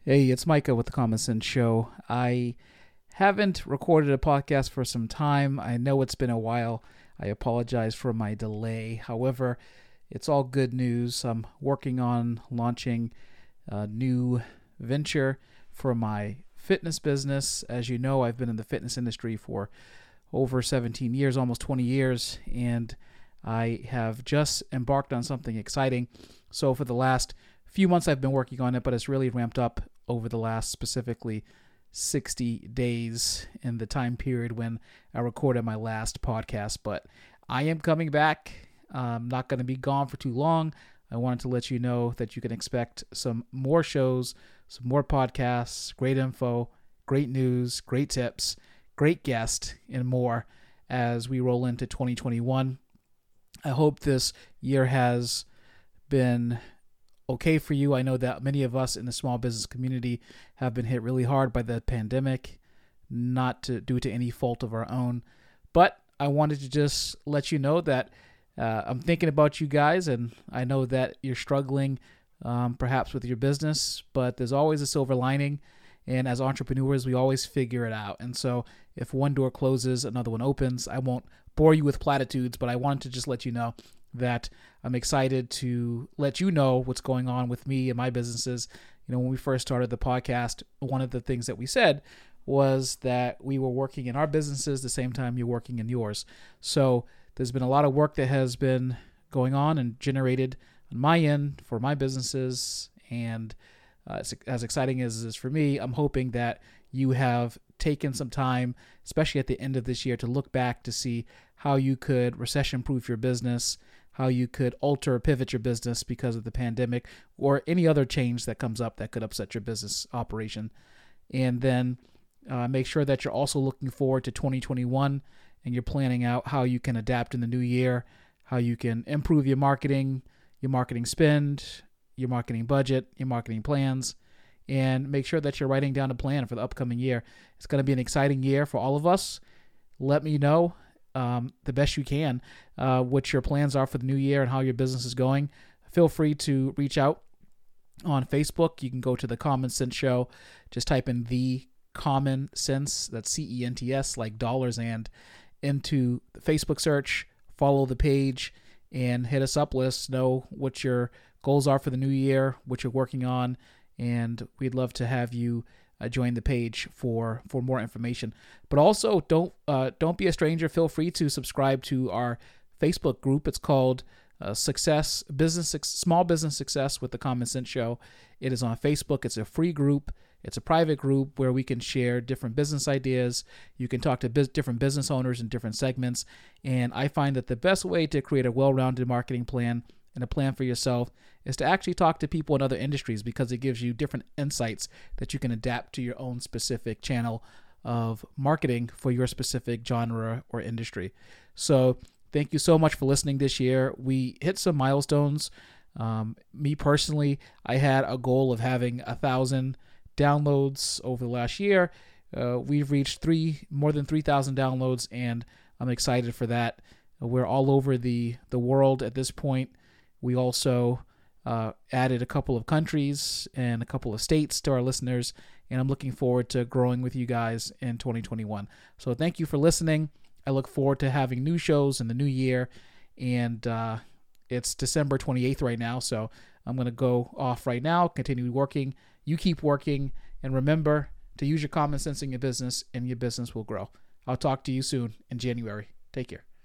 Hey, it's Micah with the Common Sense Show. I haven't recorded a podcast for some time. I know it's been a while. I apologize for my delay. However, it's all good news. I'm working on launching a new venture for my fitness business. As you know, I've been in the fitness industry for over 17 years, almost 20 years, and I have just embarked on something exciting. So for the last few months I've been working on it, but it's really ramped up over the last specifically 60 days in the time period when I recorded my last podcast. But I am coming back. I'm not going to be gone for too long. I wanted to let you know that you can expect some more shows, some more podcasts, great info, great news, great tips, great guests, and more as we roll into 2021. I hope this year has been okay for you. I know that many of us in the small business community have been hit really hard by the pandemic, not due to any fault of our own. But I wanted to just let you know that I'm thinking about you guys, and I know that you're struggling perhaps with your business, but there's always a silver lining. And as entrepreneurs, we always figure it out. And so if one door closes, another one opens. I won't bore you with platitudes, but I wanted to just let you know that I'm excited to let you know what's going on with me and my businesses. You know, when we first started the podcast, one of the things that we said was that we were working in our businesses the same time you're working in yours. So there's been a lot of work that has been going on and generated on my end for my businesses. And as exciting as it is for me, I'm hoping that you have taken some time, especially at the end of this year, to look back to see how you could recession-proof your business, how you could alter or pivot your business because of the pandemic or any other change that comes up that could upset your business operation. And then make sure that you're also looking forward to 2021 and you're planning out how you can adapt in the new year, how you can improve your marketing spend, your marketing budget, your marketing plans, and make sure that you're writing down a plan for the upcoming year. It's going to be an exciting year for all of us. Let me know the best you can what your plans are for the new year and how your business is going. Feel free to reach out on Facebook. You can go to the Common Sense Show. Just type in the Common Sense, that's CENTS, like dollars, and into the Facebook search. Follow the page and hit us up. Let us know what your goals are for the new year, what you're working on, and we'd love to have you join the page for more information. But also, don't be a stranger. Feel free to subscribe to our Facebook group. It's called Small Business Success with the Common Sense Show. It is on Facebook. It's a free group. It's a private group where we can share different business ideas. You can talk to different business owners in different segments. And I find that the best way to create a well-rounded marketing plan and a plan for yourself is to actually talk to people in other industries, because it gives you different insights that you can adapt to your own specific channel of marketing for your specific genre or industry. So thank you so much for listening this year. We hit some milestones. Me personally, I had a goal of having 1,000 downloads over the last year. We've reached more than 3,000 downloads, and I'm excited for that. We're all over the world at this point. We also added a couple of countries and a couple of states to our listeners, and I'm looking forward to growing with you guys in 2021. So thank you for listening. I look forward to having new shows in the new year, and it's December 28th right now, so I'm going to go off right now, continue working. You keep working, and remember to use your common sense in your business, and your business will grow. I'll talk to you soon in January. Take care.